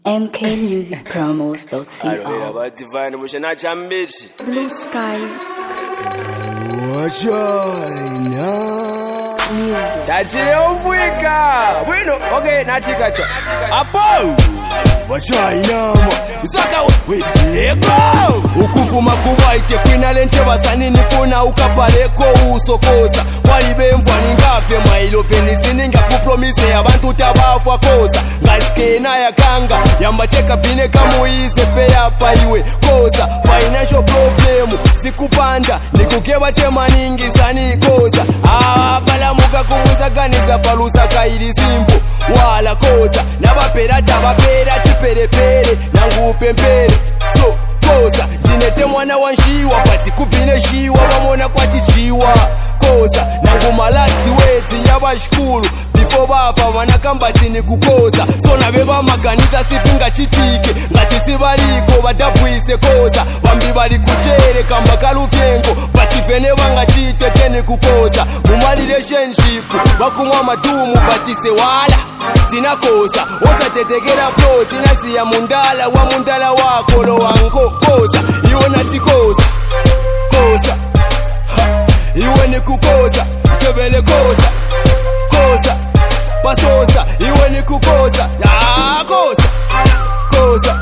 mkmusicpromos.co. Blue Sky. Bueno, okay, nachikata. Apo! Wachayinama. Isaka we lego. Ukuvuma kubayiche kwinalente basani nifuna ukapaleko usokoza. Walibemvwa ningafe mailo venizini ngakupromise abantu tabafa koza. Ngaskena yakanga yambacheka bine kamuize peya paiwe koza. Financial problem sikupanda nikukeba chemaningi zani koza. Balamuka kumuzaganiza palusa kairi simbo wala koza. Nabaperata babera chiperepere nangupempere so koza. Ndineche mwana wanshiwa pati kupine shiwa bamona kwati chiwa koza. Nangumalasti wezi yabashikulu before bafa wanakambati ni kukoza. So nabeba maganiza sipinga chitike ngati sibaliko badabwise koza. Bambi bali kuchere kamba kalufyengo bati fene banga chite cheni kukoza. Mumali relationship bakumwa madumu bati se wala tina koza. Osa chetekera pro tina siya mundala wa mundala wako lo wango koza. Iwe nati koza koza iwe ni kukoza chebele koza koza pasoza iwe ni kukoza koza koza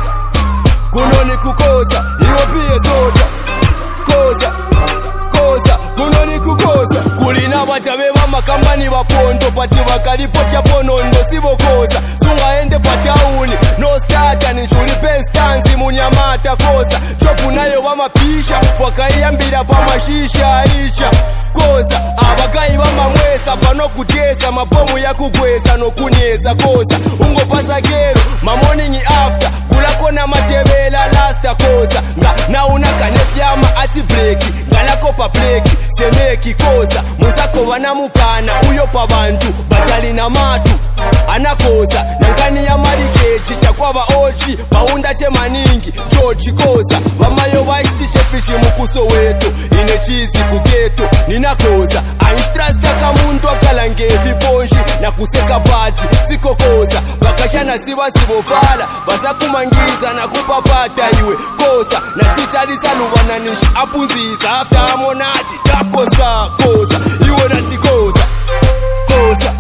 kuno ni kukoza iwe pie soja koza koza kuno ni kukoza. Kulina batabe bamakambani bapondo pati bakalipotya ponondo sibokoza. Sungaende patauni no starter nishuli penstanzi munyamata koza. Chopu nayo bamapisha fwakaiyambira pamashisha isha koza. Abagayi bamamwesa pano kutesa mabomu ya kugweza no kunyeza koza. Ungopasa gero ma morning after kulakona matebela lasta koza. Nga nauna kanesyama ati breki ngalako pa breki semeki koza. Muzako wanamukana uyo pa bantu batali na matu anakoza. Nangani ya marikechi takwaba ochi baunda chemaningi George koza. Bamayo waitishe fishi mukuso wetu ine chizi kugeto ninakoza. Anstrasta kamuntu akalange viponji na kuseka pati siko koza. Bakashana siba sibofala basa kumangiza na kupapata iwe koza. Na ticha lisalubana nishi apunziza after amonati takoza koza. Iwe nati koza koza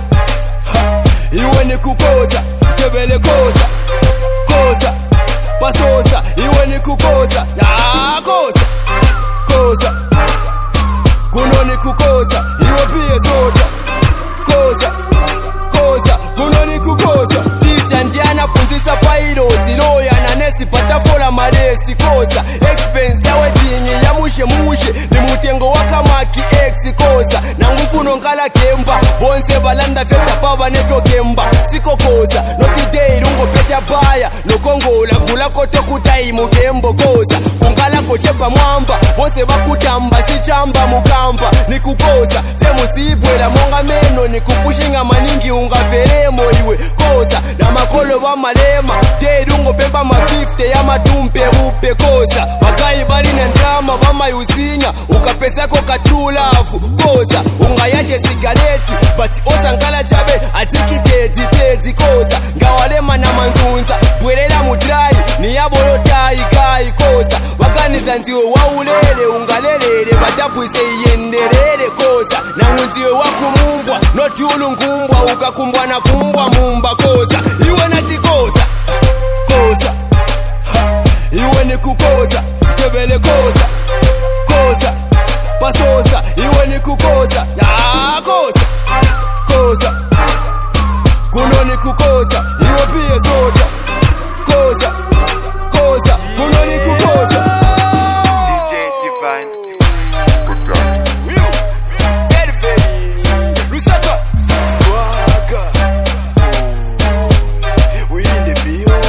iwe ni kukoza chebele koza koza pasoza iwe ni kukoza koza koza kuno ni kukoza iwe pie soja koza koza kuno ni kukoza. Ticha ndiana punzisa piloti loya na nesi patafola maresi koza. Expense ya wedding ya mushe ni mutengo wakamaki ex koza. Na ngufuno nkala kemba bonse balanda feta paba nefyo kemba siko koza. Noti day lungo pecha baya no kongola kula kote kutaimu kembo koza. Kungala kochepa mwamba bonse bakutamba si chamba mukamba ni kukoza. Temu sibwela monga meno ni kupushinga maningi ungaveremo iwe koza. Na makolo wa malema day lungo pemba mafifte ya matumpe upe koza. Wakayi bali na drama bama yuzinya ukapesa ko katulafu koza. Ungayashe sigareti bati osangala chabe atiki tedi koza. Ngawalema na manzunza bwelela mudrai ni yabolo tai kai koza. Waganiza ndiwe waulele ungalelele batapuise yenderele koza. Na ngundiwe wakumumbwa noti ulungumbwa ukakumbwa na kumbwa mumba koza. Iwe nati koza koza iwe ni kukoza chebele koza koza pasoza iwe ni kukoza koza koza kuno ni kukoza iwe pie soja koza koza kuno ni kukoza. DJ Divine Lusaka Swaka we in the bio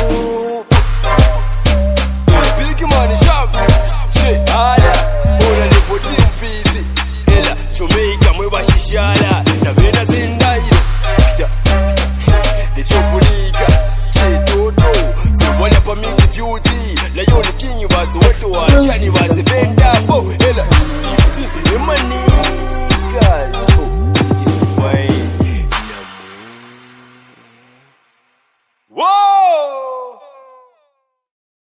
big money shop shit ala ona lepoti mpizi ela Jamaica mweba shishara na bena zindairo de chopulika chitoto wala pa miki beauty na yoni kinyi bazi watu wa shani bazi benda bo ela money guys